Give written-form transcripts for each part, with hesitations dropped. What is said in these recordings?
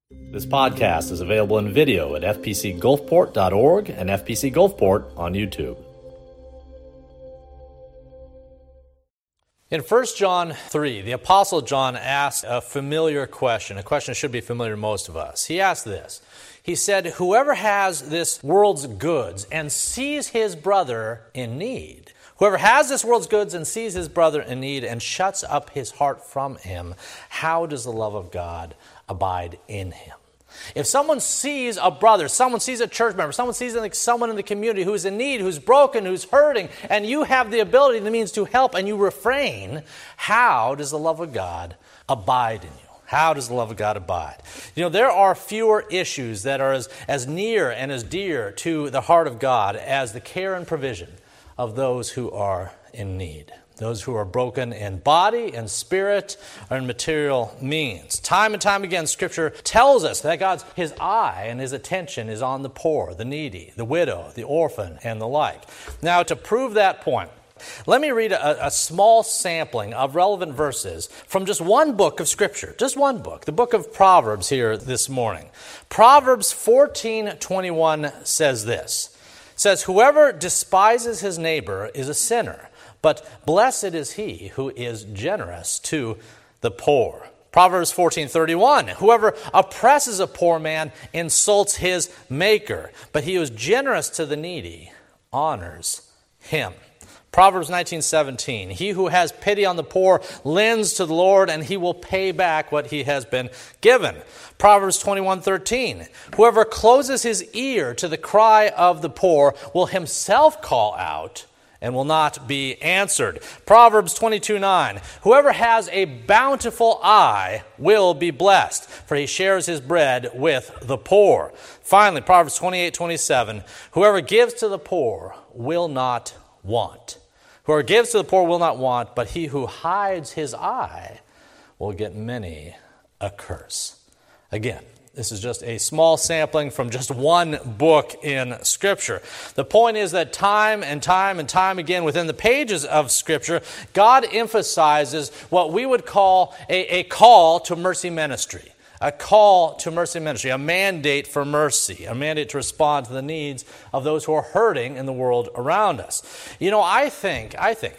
This podcast is available in video at fpcgulfport.org and FPC Gulfport on YouTube. In 1 John 3, the Apostle John asked a familiar question, a question that should be familiar to most of us. He asked this. He said, "Whoever has this world's goods and sees his brother in need, whoever has this world's goods and sees his brother in need and shuts up his heart from him, how does the love of God abide in him?" If someone sees a brother, someone sees a church member, someone sees someone in the community who's in need, who's broken, who's hurting, and you have the ability, the means to help, and you refrain, how does the love of God abide in you? How does the love of God abide? You know, there are fewer issues that are as near and as dear to the heart of God as the care and provision of those who are in need. Those who are broken in body and spirit or in material means. Time and time again, Scripture tells us that His eye and His attention is on the poor, the needy, the widow, the orphan, and the like. Now, to prove that point, let me read a small sampling of relevant verses from just one book of Scripture. Just one book, the book of Proverbs here this morning. Proverbs 14:21 says this. It says, "Whoever despises his neighbor is a sinner, but blessed is he who is generous to the poor." Proverbs 14:31, "Whoever oppresses a poor man insults his maker, but he who is generous to the needy honors him." Proverbs 19:17, "He who has pity on the poor lends to the Lord, and he will pay back what he has been given." Proverbs 21:13, "Whoever closes his ear to the cry of the poor will himself call out and will not be answered." Proverbs 22:9, "Whoever has a bountiful eye will be blessed, for he shares his bread with the poor." Finally, Proverbs 28:27, "Whoever gives to the poor will not want. Whoever gives to the poor will not want, but he who hides his eye will get many a curse." Again, this is just a small sampling from just one book in Scripture. The point is that time and time again within the pages of Scripture, God emphasizes what we would call a call to mercy ministry. A call to mercy ministry, a mandate for mercy, a mandate to respond to the needs of those who are hurting in the world around us. You know, I think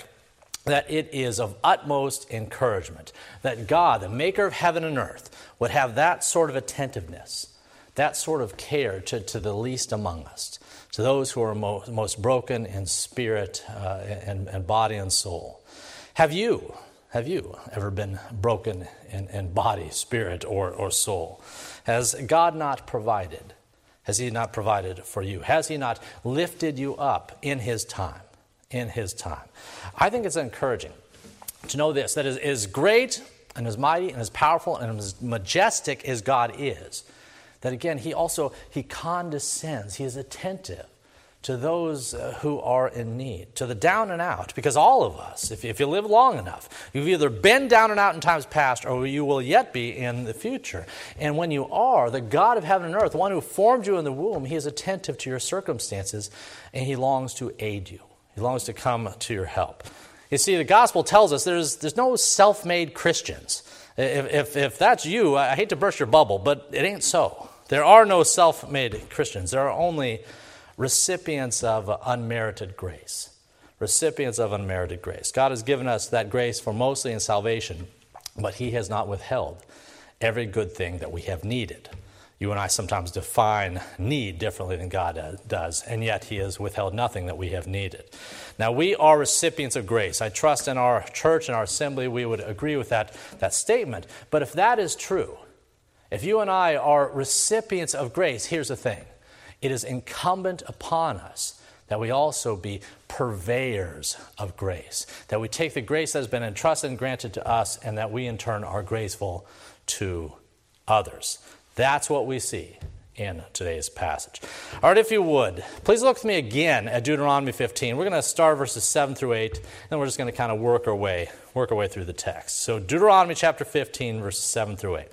that it is of utmost encouragement that God, the maker of heaven and earth, would have that sort of attentiveness, that sort of care to the least among us, to those who are most broken in spirit and body and soul. Have you ever been broken in body, spirit, or soul? Has God not provided? Has He not provided for you? Has He not lifted you up in His time? In His time. I think it's encouraging to know this, that as great and as mighty and as powerful and as majestic as God is, that again, He condescends, He is attentive to those who are in need, to the down and out. Because all of us, if you live long enough, you've either been down and out in times past or you will yet be in the future. And when you are, the God of heaven and earth, the one who formed you in the womb, He is attentive to your circumstances and He longs to aid you. He longs to come to your help. You see, the gospel tells us there's no self-made Christians. If that's you, I hate to burst your bubble, but it ain't so. There are no self-made Christians. There are only recipients of unmerited grace. Recipients of unmerited grace. God has given us that grace for mostly in salvation, but He has not withheld every good thing that we have needed. You and I sometimes define need differently than God does, and yet He has withheld nothing that we have needed. Now, we are recipients of grace. I trust in our church and our assembly we would agree with that statement. But if that is true, if you and I are recipients of grace, here's the thing. It is incumbent upon us that we also be purveyors of grace, that we take the grace that has been entrusted and granted to us, and that we in turn are graceful to others. That's what we see in today's passage. All right, if you would, please look with me again at Deuteronomy 15. We're going to start verses 7 through 8, and then we're just going to kind of work our way through the text. So Deuteronomy chapter 15, verses 7 through 8.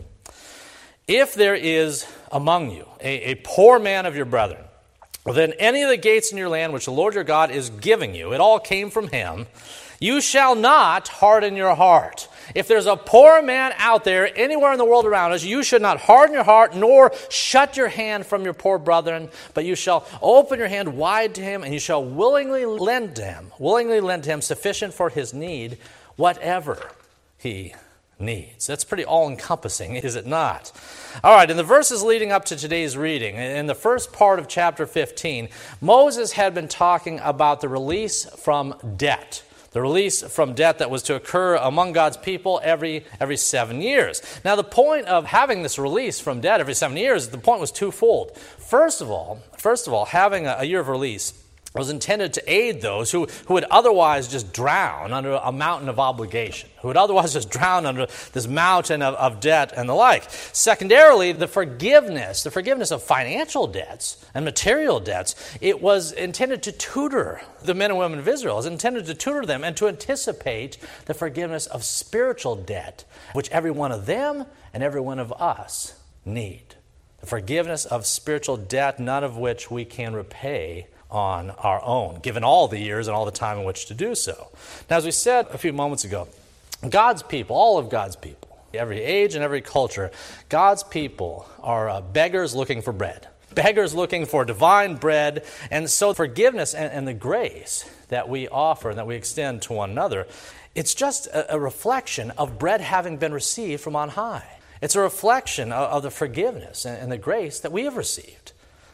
"If there is among you a poor man of your brethren, within any of the gates in your land which the Lord your God is giving you, it all came from Him, you shall not harden your heart, If there's a poor man out there anywhere in the world around us, you should not harden your heart nor shut your hand from your poor brethren, but you shall open your hand wide to him, and you shall willingly lend to him sufficient for his need, whatever he needs. That's pretty all-encompassing, is it not? All right, in the verses leading up to today's reading, in the first part of chapter 15, Moses had been talking about the release from debt. The release from debt that was to occur among God's people every 7 years. Now, the point of having this release from debt every 7 years, the point was twofold. First of all, having a year of release was intended to aid those who would otherwise just drown under a mountain of obligation, who would otherwise just drown under this mountain of debt and the like. Secondarily, the forgiveness of financial debts and material debts, it was intended to tutor the men and women of Israel. It was intended to tutor them and to anticipate the forgiveness of spiritual debt, which every one of them and every one of us need. The forgiveness of spiritual debt, none of which we can repay on our own, given all the years and all the time in which to do so. Now, as we said a few moments ago, God's people, all of God's people, every age and every culture, God's people are beggars looking for bread, beggars looking for divine bread, and so forgiveness and the grace that we offer and that we extend to one another, it's just a reflection of bread having been received from on high. It's a reflection of the forgiveness and the grace that we have received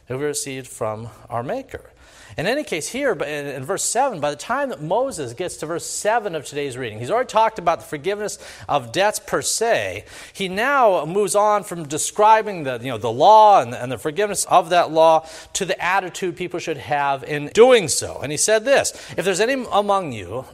from our Maker. In any case, here in verse 7, by the time that Moses gets to verse 7 of today's reading, he's already talked about the forgiveness of debts per se. He now moves on from describing the law and the forgiveness of that law to the attitude people should have in doing so. And he said this: if there's anywhere among you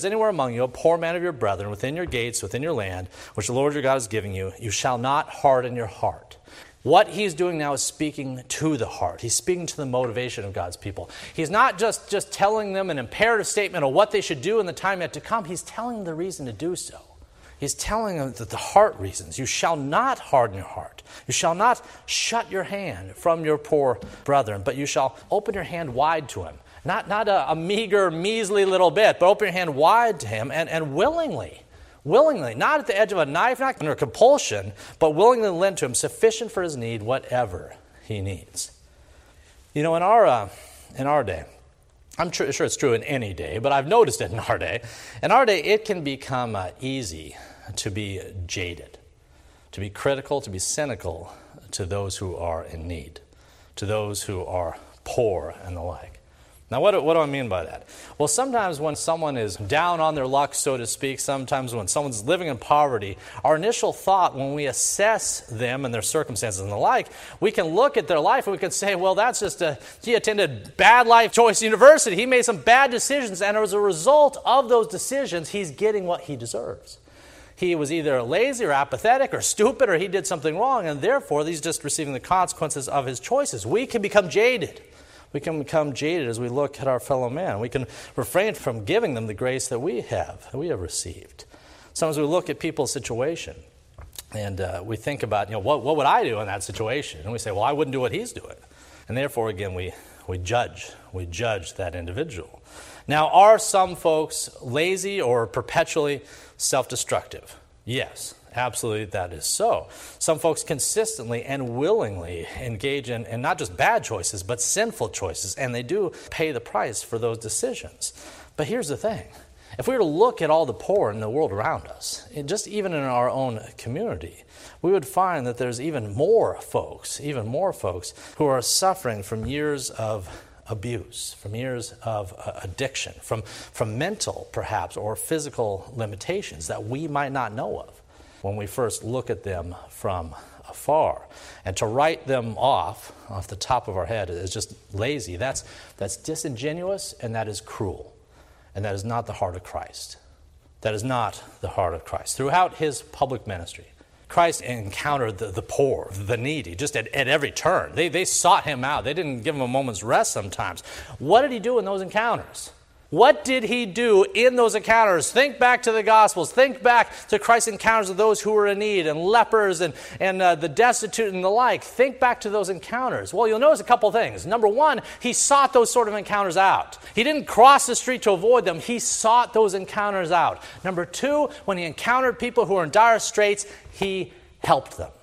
a poor man of your brethren within your gates, within your land, which the Lord your God is giving you, you shall not harden your heart. What he's doing now is speaking to the heart. He's speaking to the motivation of God's people. He's not just telling them an imperative statement of what they should do in the time yet to come. He's telling them the reason to do so. He's telling them the heart reasons. You shall not harden your heart. You shall not shut your hand from your poor brethren, but you shall open your hand wide to him. Not a meager, measly little bit, but open your hand wide to him and willingly, not at the edge of a knife, not under compulsion, but willingly lend to him sufficient for his need, whatever he needs. You know, in our day, I'm sure it's true in any day, but I've noticed it in our day. In our day, it can become easy to be jaded, to be critical, to be cynical to those who are in need, to those who are poor and the like. Now, what do I mean by that? Well, sometimes when someone is down on their luck, so to speak, sometimes when someone's living in poverty, our initial thought when we assess them and their circumstances and the like, we can look at their life and we can say, well, that's just he attended bad life choice university. He made some bad decisions, and as a result of those decisions, he's getting what he deserves. He was either lazy or apathetic or stupid, or he did something wrong, and therefore he's just receiving the consequences of his choices. We can become jaded. We can become jaded as we look at our fellow man. We can refrain from giving them the grace that we have received. Sometimes we look at people's situation and we think about, what would I do in that situation? And we say, well, I wouldn't do what he's doing. And therefore, again, we judge that individual. Now, are some folks lazy or perpetually self-destructive? Yes. Absolutely, that is so. Some folks consistently and willingly engage in not just bad choices, but sinful choices, and they do pay the price for those decisions. But here's the thing. If we were to look at all the poor in the world around us, just even in our own community, we would find that there's even more folks who are suffering from years of abuse, from years of addiction, from mental, perhaps, or physical limitations that we might not know of when we first look at them from afar. And to write them off the top of our head is just lazy. That's disingenuous, and that is cruel. And that is not the heart of Christ. That is not the heart of Christ. Throughout his public ministry, Christ encountered the poor, the needy, just at every turn. They sought him out. They didn't give him a moment's rest sometimes. What did he do in those encounters? What did he do in those encounters? Think back to the Gospels. Think back to Christ's encounters with those who were in need and lepers and the destitute and the like. Think back to those encounters. Well, you'll notice a couple things. Number one, he sought those sort of encounters out. He didn't cross the street to avoid them. He sought those encounters out. Number two, when he encountered people who were in dire straits, he helped them.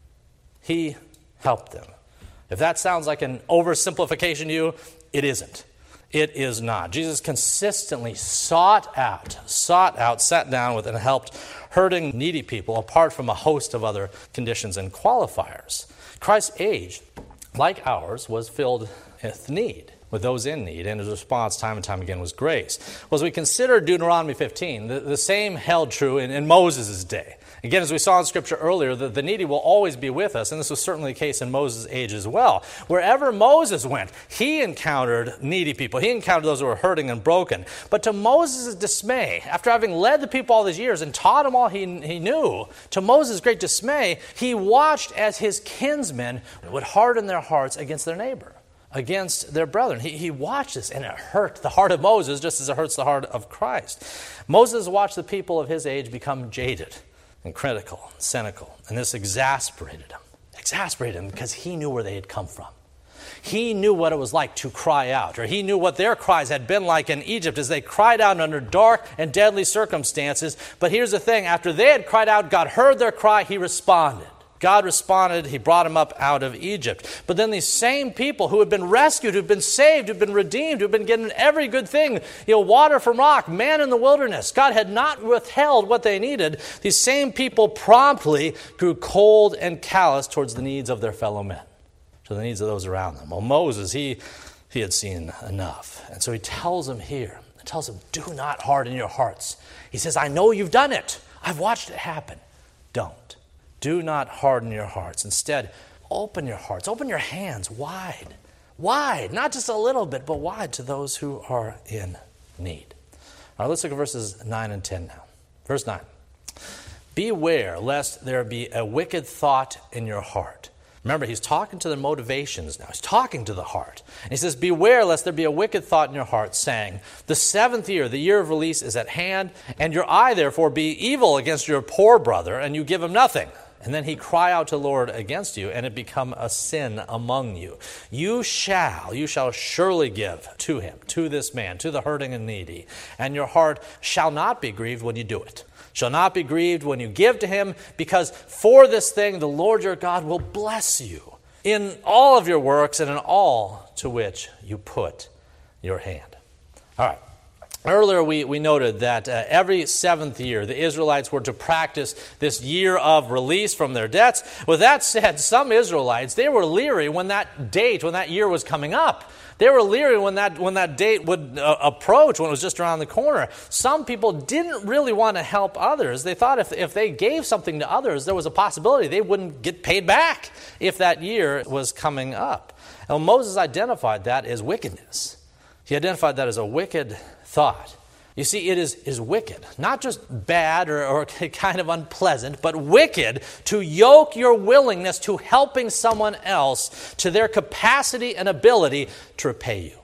He helped them. If that sounds like an oversimplification to you, it isn't. It is not. Jesus consistently sought out, sat down with and helped hurting, needy people apart from a host of other conditions and qualifiers. Christ's age, like ours, was filled with need, with those in need, and his response time and time again was grace. Well, as we consider Deuteronomy 15, the same held true in Moses' day. Again, as we saw in Scripture earlier, the needy will always be with us, and this was certainly the case in Moses' age as well. Wherever Moses went, he encountered needy people. He encountered those who were hurting and broken. But to Moses' dismay, after having led the people all these years and taught them all he knew, to Moses' great dismay, he watched as his kinsmen would harden their hearts against their neighbor, against their brethren. He watched this, and it hurt the heart of Moses just as it hurts the heart of Christ. Moses watched the people of his age become jaded and critical, and cynical. And this exasperated him because he knew where they had come from. He knew what it was like to cry out, or he knew what their cries had been like in Egypt as they cried out under dark and deadly circumstances. But here's the thing, after they had cried out, God heard their cry, he responded. God responded, he brought them up out of Egypt. But then these same people who had been rescued, who've been saved, who've been redeemed, who've been getting every good thing, water from rock, man in the wilderness, God had not withheld what they needed. These same people promptly grew cold and callous towards the needs of their fellow men, to the needs of those around them. Well, Moses, he had seen enough. And so he tells them here, do not harden your hearts. He says, I know you've done it. I've watched it happen. Don't. Do not harden your hearts. Instead, open your hearts, open your hands wide, not just a little bit, but wide to those who are in need. All right, let's look at verses 9 and 10 now. Verse 9. Beware lest there be a wicked thought in your heart. Remember, he's talking to the motivations now. He's talking to the heart. And he says, beware lest there be a wicked thought in your heart, saying, the 7th year, the year of release, is at hand, and your eye therefore be evil against your poor brother, and you give him nothing. And then he cry out to the Lord against you, and it become a sin among you. You shall surely give to him, to this man, to the hurting and needy. And your heart shall not be grieved when you do it. Shall not be grieved when you give to him, because for this thing the Lord your God will bless you in all of your works and in all to which you put your hand. All right. Earlier we noted that every 7th year the Israelites were to practice this year of release from their debts. With that said, some Israelites, they were leery when that year was coming up. They were leery when that date would approach, when it was just around the corner. Some people didn't really want to help others. They thought if they gave something to others, there was a possibility they wouldn't get paid back if that year was coming up. And Moses identified that as wickedness. He identified that as a wicked thought. You see, it is wicked, not just bad or kind of unpleasant, but wicked to yoke your willingness to helping someone else to their capacity and ability to repay you.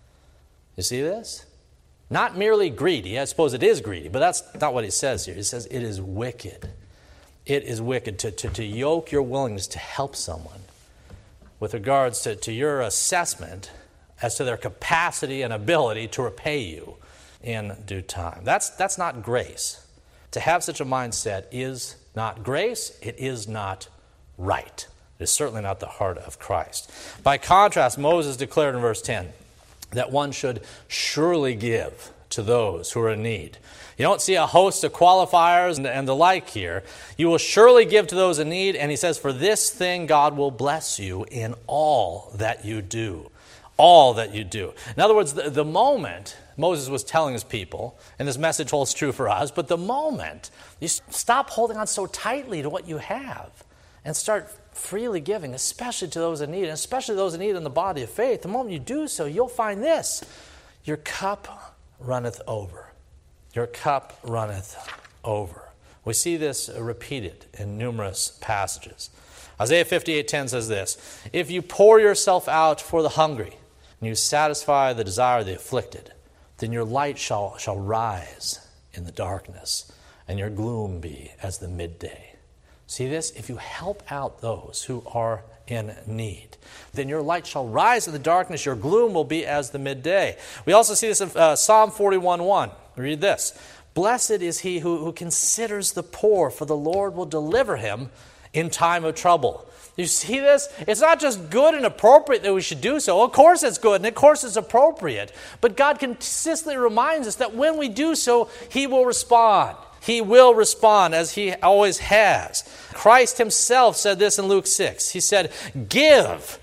You see this? Not merely greedy. I suppose it is greedy, but that's not what he says here. He says it is wicked. It is wicked to yoke your willingness to help someone with regards to your assessment as to their capacity and ability to repay you in due time. That's not grace. To have such a mindset is not grace. It is not right. It is certainly not the heart of Christ. By contrast, Moses declared in verse 10 that one should surely give to those who are in need. You don't see a host of qualifiers and the like here. You will surely give to those in need, and he says, for this thing God will bless you in all that you do. All that you do. In other words, the moment Moses was telling his people, and this message holds true for us, but the moment you stop holding on so tightly to what you have and start freely giving, especially to those in need, and especially those in need in the body of faith, the moment you do so, you'll find this: your cup runneth over. Your cup runneth over. We see this repeated in numerous passages. Isaiah 58:10 says this: if you pour yourself out for the hungry, and you satisfy the desire of the afflicted, then your light shall rise in the darkness, and your gloom be as the midday. See this? If you help out those who are in need, then your light shall rise in the darkness, your gloom will be as the midday. We also see this in Psalm 41:1. Read this. Blessed is he who considers the poor, for the Lord will deliver him in time of trouble. You see this? It's not just good and appropriate that we should do so. Of course it's good and of course it's appropriate. But God consistently reminds us that when we do so, he will respond. He will respond as he always has. Christ himself said this in Luke 6. He said, give,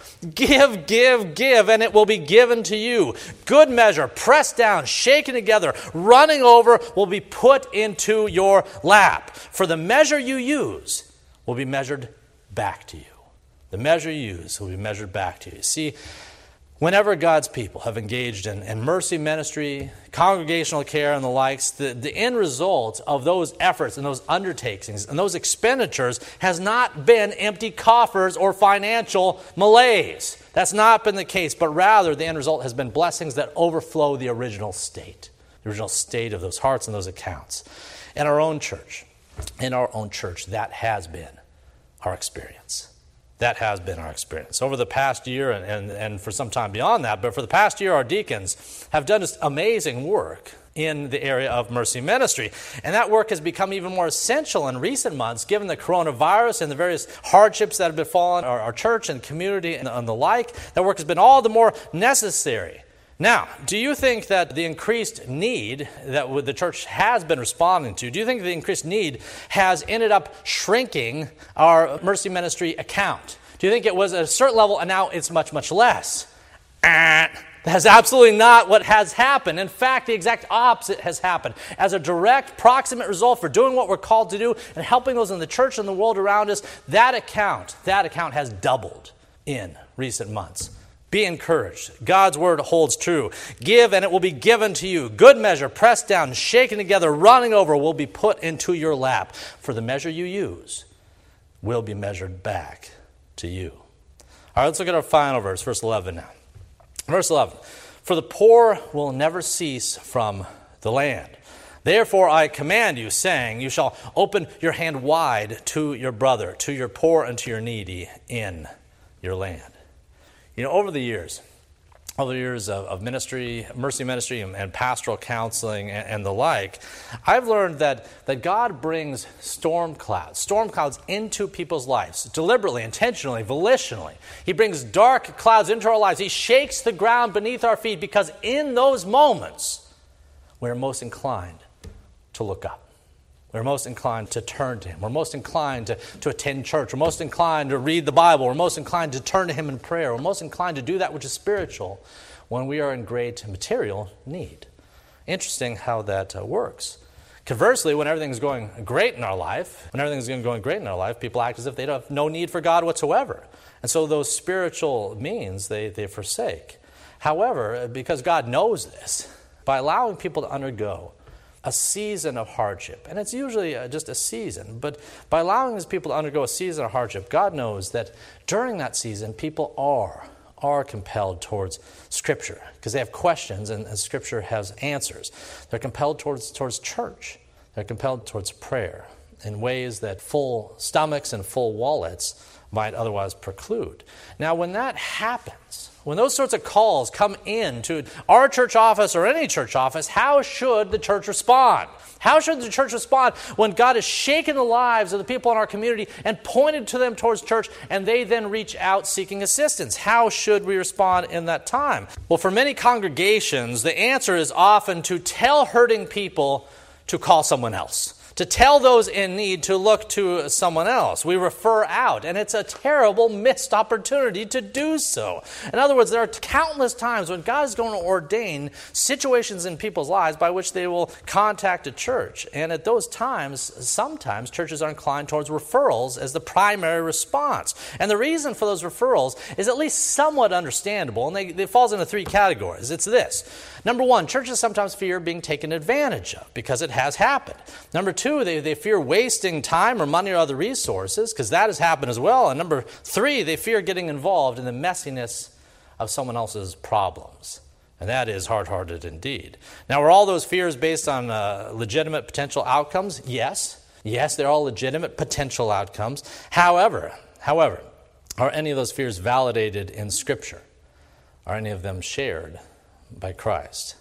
and it will be given to you. Good measure, pressed down, shaken together, running over, will be put into your lap. For the measure you use will be measured back to you. The measure you use will be measured back to you. See, whenever God's people have engaged in mercy ministry, congregational care, and the likes, the end result of those efforts and those undertakings and those expenditures has not been empty coffers or financial malaise. That's not been the case, but rather the end result has been blessings that overflow the original state of those hearts and those accounts. In our own church, that has been our experience. That has been our experience. Over the past year and for some time beyond that, but for the past year, our deacons have done this amazing work in the area of mercy ministry. And that work has become even more essential in recent months, given the coronavirus and the various hardships that have befallen our church and community and the like. That work has been all the more necessary. Now, do you think that the increased need that the church has been responding to, do you think the increased need has ended up shrinking our mercy ministry account? Do you think it was at a certain level and now it's much, much less? That's absolutely not what has happened. In fact, the exact opposite has happened. As a direct, proximate result for doing what we're called to do and helping those in the church and the world around us, that account has doubled in recent months. Be encouraged. God's word holds true. Give, and it will be given to you. Good measure, pressed down, shaken together, running over, will be put into your lap. For the measure you use will be measured back to you. All right, let's look at our final verse, verse 11 now. Verse 11. For the poor will never cease from the land. Therefore I command you, saying, you shall open your hand wide to your brother, to your poor and to your needy in your land. You know, over the years of ministry, mercy ministry, and pastoral counseling and the like, I've learned that God brings storm clouds into people's lives, deliberately, intentionally, volitionally. He brings dark clouds into our lives. He shakes the ground beneath our feet because in those moments, we're most inclined to look up. We're most inclined to turn to him. We're most inclined to attend church. We're most inclined to read the Bible. We're most inclined to turn to him in prayer. We're most inclined to do that which is spiritual when we are in great material need. Interesting how that works. Conversely, when everything's going great in our life, people act as if they have no need for God whatsoever. And so those spiritual means they forsake. However, because God knows this, by allowing people to undergo a season of hardship, and it's usually just a season, but by allowing these people to undergo a season of hardship, God knows that during that season, people are compelled towards Scripture because they have questions and Scripture has answers. They're compelled towards church. They're compelled towards prayer in ways that full stomachs and full wallets might otherwise preclude. Now, when that happens, when those sorts of calls come in to our church office or any church office, how should the church respond? How should the church respond when God has shaken the lives of the people in our community and pointed to them towards church and they then reach out seeking assistance? How should we respond in that time? Well, for many congregations, the answer is often to tell hurting people to call someone else. To tell those in need to look to someone else. We refer out, and it's a terrible missed opportunity to do so. In other words, there are countless times when God is going to ordain situations in people's lives by which they will contact a church. And at those times, sometimes churches are inclined towards referrals as the primary response. And the reason for those referrals is at least somewhat understandable, and it falls into three categories. It's this. Number one, churches sometimes fear being taken advantage of because it has happened. Number two, they fear wasting time or money or other resources because that has happened as well. And number three, they fear getting involved in the messiness of someone else's problems. And that is hard-hearted indeed. Now, are all those fears based on legitimate potential outcomes? Yes. Yes, they're all legitimate potential outcomes. However, are any of those fears validated in Scripture? Are any of them shared by Christ?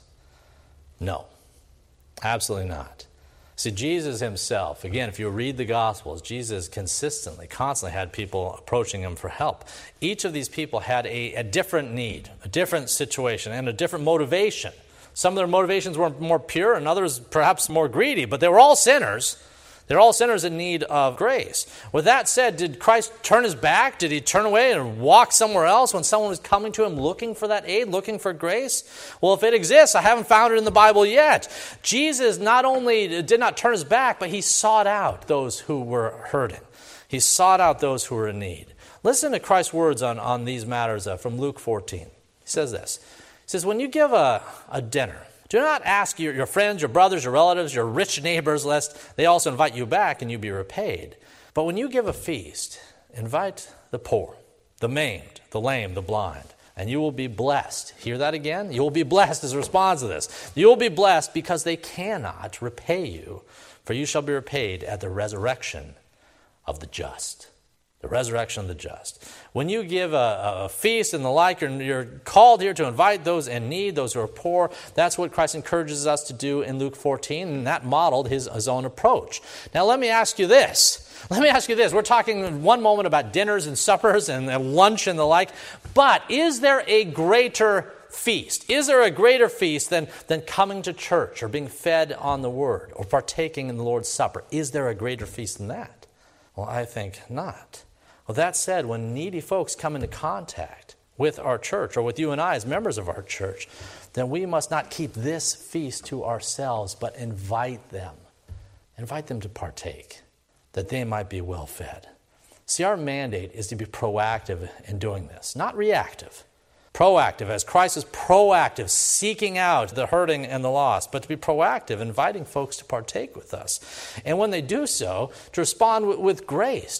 No, absolutely not. See, Jesus himself, again, if you read the Gospels, Jesus constantly, constantly had people approaching him for help. Each of these people had a different need, a different situation, and a different motivation. Some of their motivations were more pure and others perhaps more greedy, but they were all sinners. They're all sinners in need of grace. With that said, did Christ turn his back? Did he turn away and walk somewhere else when someone was coming to him looking for that aid, looking for grace? Well, if it exists, I haven't found it in the Bible yet. Jesus not only did not turn his back, but he sought out those who were hurting. He sought out those who were in need. Listen to Christ's words on these matters from Luke 14. He says this. He says, when you give a dinner, do not ask your friends, your brothers, your relatives, your rich neighbors, lest they also invite you back and you be repaid. But when you give a feast, invite the poor, the maimed, the lame, the blind, and you will be blessed. Hear that again? You will be blessed as a response to this. You will be blessed because they cannot repay you, for you shall be repaid at the resurrection of the just. The resurrection of the just. When you give a feast and the like, you're called here to invite those in need, those who are poor. That's what Christ encourages us to do in Luke 14, and that modeled his own approach. Now let me ask you this. We're talking one moment about dinners and suppers and lunch and the like, but is there a greater feast? Is there a greater feast than coming to church or being fed on the Word or partaking in the Lord's Supper? Is there a greater feast than that? Well, I think not. Well, that said, when needy folks come into contact with our church or with you and I as members of our church, then we must not keep this feast to ourselves, but invite them. Invite them to partake, that they might be well fed. See, our mandate is to be proactive in doing this, not reactive. Proactive, as Christ is proactive, seeking out the hurting and the lost, but to be proactive, inviting folks to partake with us. And when they do so, to respond with grace,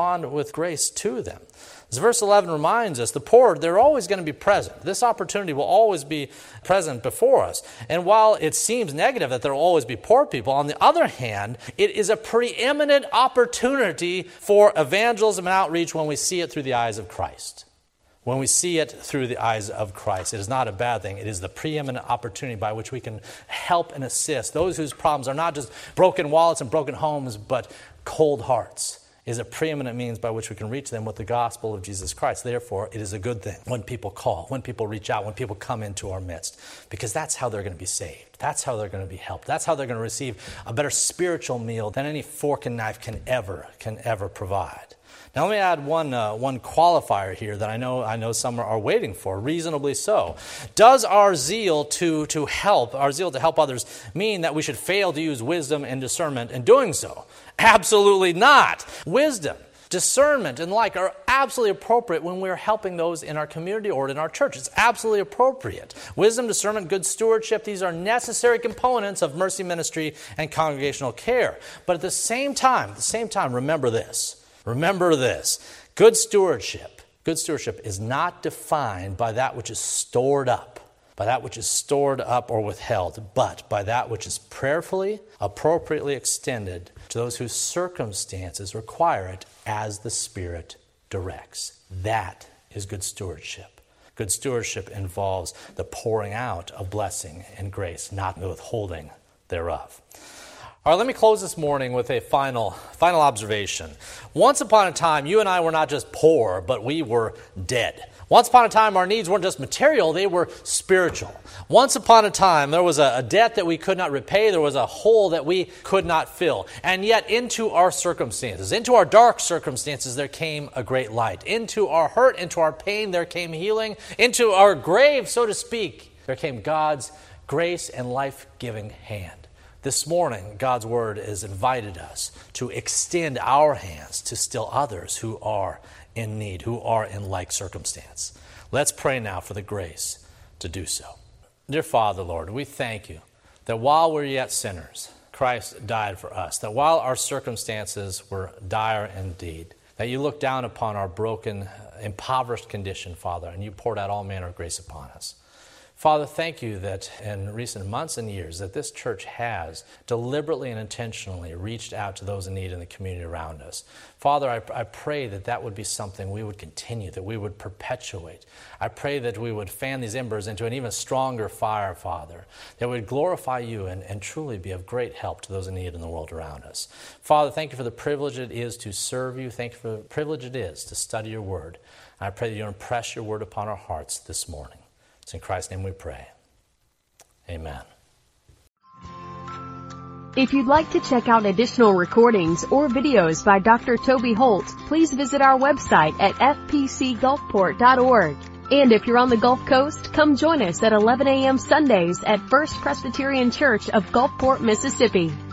to them. As verse 11 reminds us, the poor, they're always going to be present. This opportunity will always be present before us. And while it seems negative that there will always be poor people, on the other hand, it is a preeminent opportunity for evangelism and outreach when we see it through the eyes of Christ. When we see it through the eyes of Christ, it is not a bad thing. It is the preeminent opportunity by which we can help and assist those whose problems are not just broken wallets and broken homes, but cold hearts. It is a preeminent means by which we can reach them with the gospel of Jesus Christ. Therefore, it is a good thing when people call, when people reach out, when people come into our midst, because that's how they're going to be saved. That's how they're going to be helped. That's how they're going to receive a better spiritual meal than any fork and knife can ever provide. Now let me add one qualifier here that I know some are waiting for, reasonably so. Does our zeal to help others mean that we should fail to use wisdom and discernment in doing so? Absolutely not. Wisdom, discernment, and the like are absolutely appropriate when we're helping those in our community or in our church. It's absolutely appropriate. Wisdom, discernment, good stewardship, these are necessary components of mercy ministry and congregational care. But at the same time, remember this. Good stewardship is not defined by that which is stored up, or withheld, but by that which is prayerfully, appropriately extended to those whose circumstances require it as the Spirit directs. That is good stewardship. Good stewardship involves the pouring out of blessing and grace, not the withholding thereof. All right, let me close this morning with a final observation. Once upon a time, you and I were not just poor, but we were dead. Once upon a time, our needs weren't just material, they were spiritual. Once upon a time, there was a debt that we could not repay. There was a hole that we could not fill. And yet, into our circumstances, into our dark circumstances, there came a great light. Into our hurt, into our pain, there came healing. Into our grave, so to speak, there came God's grace and life-giving hand. This morning, God's Word has invited us to extend our hands to still others who are in need, who are in like circumstance. Let's pray now for the grace to do so. Dear Father, Lord, we thank you that while we're yet sinners, Christ died for us, that while our circumstances were dire indeed, that you looked down upon our broken, impoverished condition, Father, and you poured out all manner of grace upon us. Father, thank you that in recent months and years that this church has deliberately and intentionally reached out to those in need in the community around us. Father, I pray that that would be something we would continue, that we would perpetuate. I pray that we would fan these embers into an even stronger fire, Father, that would glorify you and truly be of great help to those in need in the world around us. Father, thank you for the privilege it is to serve you. Thank you for the privilege it is to study your word. And I pray that you impress your word upon our hearts this morning. It's in Christ's name we pray. Amen. If you'd like to check out additional recordings or videos by Dr. Toby Holt, please visit our website at fpcgulfport.org. And if you're on the Gulf Coast, come join us at 11 a.m. Sundays at First Presbyterian Church of Gulfport, Mississippi.